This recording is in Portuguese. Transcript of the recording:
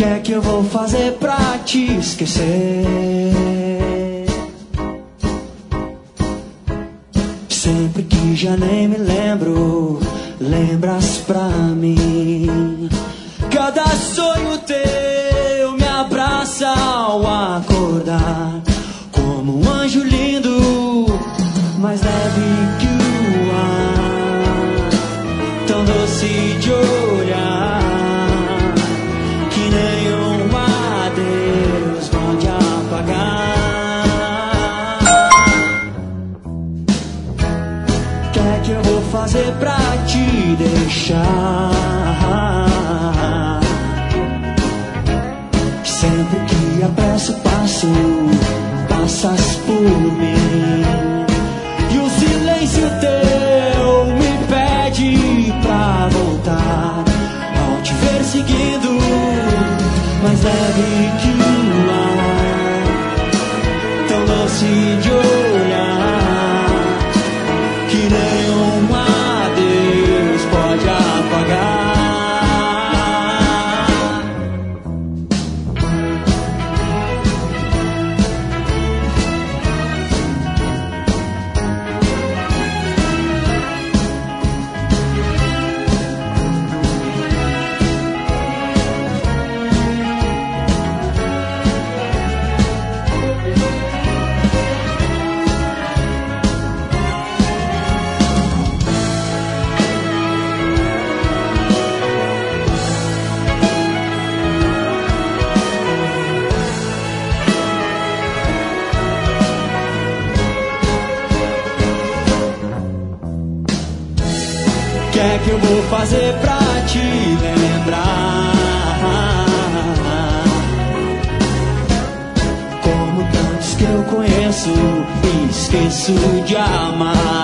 é que eu vou fazer pra te esquecer? Sempre que já nem me lembro, lembras pra mim. Cada sonho teu me abraça ao acordar, como um anjo lindo, mais leve que o ar, tão doce de olhar, que nenhum adeus pode apagar. O que é que eu vou fazer pra te deixar? Sempre que apresso o passo, passas por mim, e o silêncio teu me pede pra voltar. Ao te ver seguindo, mais leve que o ar, tão doce de olhar, que nenhum adeus pode apagar. O que é que eu vou fazer pra te lembrar? Como tantos que eu conheço e esqueço de amar.